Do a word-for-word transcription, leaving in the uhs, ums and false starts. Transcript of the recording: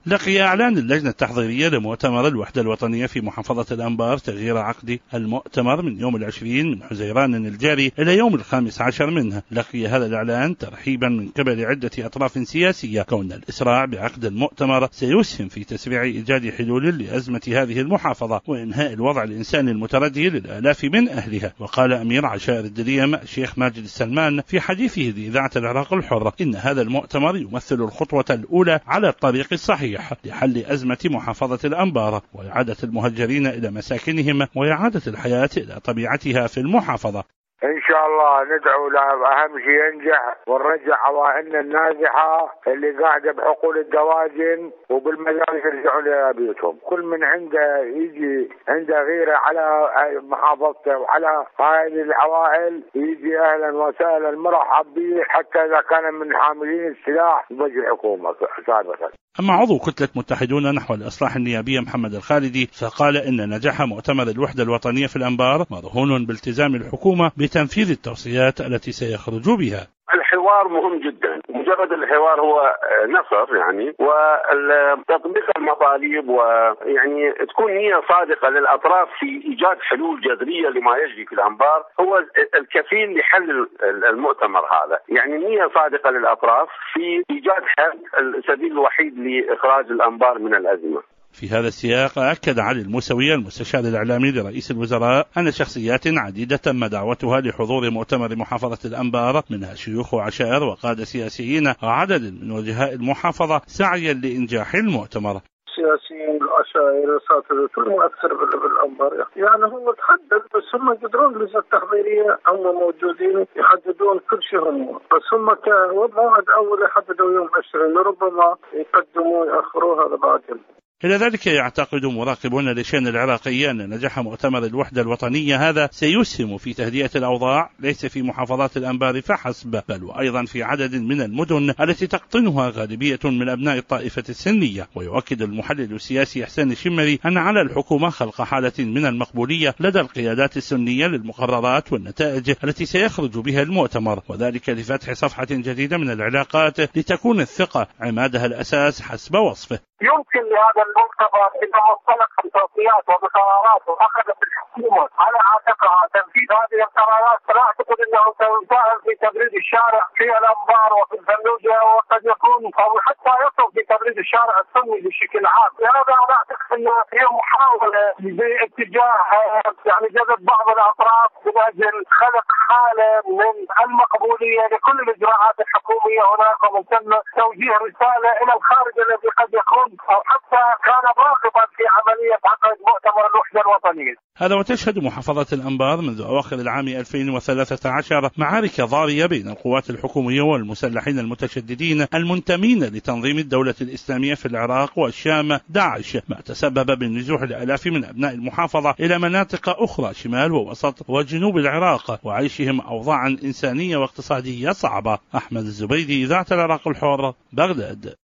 لقي إعلان اللجنة التحضيرية لمؤتمر الوحدة الوطنية في محافظة الأنبار تغيير عقد المؤتمر من يوم العشرين من حزيران الجاري إلى يوم الخامس عشر منه. لقي هذا الإعلان ترحيبا من قبل عدة أطراف سياسية، كون الإسراع بعقد المؤتمر سيسهم في تسريع إيجاد حلول لأزمة هذه المحافظة وإنهاء الوضع الإنساني المتردي للآلاف من أهلها. وقال أمير عشائر الدريم الشيخ ماجد السلمان في حديثه لإذاعة العراق الحرة إن هذا المؤتمر يمثل الخطوة الأولى على الطريق الصحيح لحل أزمة محافظة الأنبار وإعادة المهجرين إلى مساكنهم وإعادة الحياة إلى طبيعتها في المحافظة. إن شاء الله ندعو له أهم شيء ينجح ونرجع عوائلنا النازحة اللي قاعدة بحقول الدواجن وبالمدارس يرجعون إلى بيوتهم. كل من عنده يجي عنده غيرة على محافظته وعلى هذه العوائل يجي أهلا وسهلا مرحب به، حتى إذا كان من حاملين السلاح بوجه الحكومة سابقا. أما عضو كتلة متحدون نحو الإصلاح النيابية محمد الخالدي فقال إن نجاح مؤتمر الوحدة الوطنية في الأنبار مرهون بالتزام الحكومة بتنفيذ التوصيات التي سيخرج بها. الحوار مهم جدا، مجرد الحوار هو نصر يعني، وتطبيق المطالب ويعني تكون نية صادقة للأطراف في إيجاد حلول جذرية لما يجري في الأنبار هو الكفيل لحل المؤتمر هذا. يعني نية صادقة للأطراف في إيجاد حل السبيل الوحيد لإخراج الأنبار من الأزمة. في هذا السياق أكد علي الموسوي المستشار الإعلامي لرئيس الوزراء أن شخصيات عديدة تم دعوتها لحضور مؤتمر محافظة الأنبار منها شيوخ وعشائر وقادة سياسيين وعدد من وجهاء المحافظة سعيا لإنجاح المؤتمر. السياسيين العشائر الأساتذة المؤثر بالأنبار يعني هم تحدد، بس هم يقدرون اللجنة التحضيرية هم موجودين يحددون كل شيء هم، بس هم كوضع أول يحددوا يوم عشرين ربما يقدموا يأخروا هذا بعدين. إلى ذلك يعتقد مراقبون للشأن العراقي أن نجاح مؤتمر الوحدة الوطنية هذا سيسهم في تهدئة الأوضاع ليس في محافظات الأنبار فحسب، بل وأيضا في عدد من المدن التي تقطنها غالبية من أبناء الطائفة السنية. ويؤكد المحلل السياسي إحسان الشمري أن على الحكومة خلق حالة من المقبولية لدى القيادات السنية للمقررات والنتائج التي سيخرج بها المؤتمر، وذلك لفتح صفحة جديدة من العلاقات لتكون الثقة عمادها الأساس حسب وصفه. يمكن لهذا المؤتمر إذا وصلت بتوصيات وبقرارات وأخذت الحكومة على عاتقها تنفيذ هذه القرارات، فلا أعتقد أنه سيساهم في تبريد الشارع في الأنبار وفي الفلوجة، وقد يكون أو حتى يصل في تبريد الشارع السني بشكل عام. لهذا أنا أعتقد أنه هي محاولة باتجاه يعني جذب بعض الأطراف من أجل خلق حالة من المقبولية لكل الإجراءات الحكومية هناك، ومن ثم توجيه رسالة إلى الخارج الذي قد يكون أو حتى كان راغبا في عملية عقد مؤتمر الوحدة الوطنية. هذا وتشهد محافظة الأنبار منذ أواخر العام ألفين وثلاثة عشر معارك ضارية بين القوات الحكومية والمسلحين المتشددين المنتمين لتنظيم الدولة الإسلامية في العراق والشام داعش، ما تسبب بنزوح الآلاف من أبناء المحافظة إلى مناطق أخرى شمال ووسط وجنوب العراق وعيشهم أوضاعا إنسانية واقتصادية صعبة. أحمد الزبيدي، إذاعة العراق الحرة، بغداد.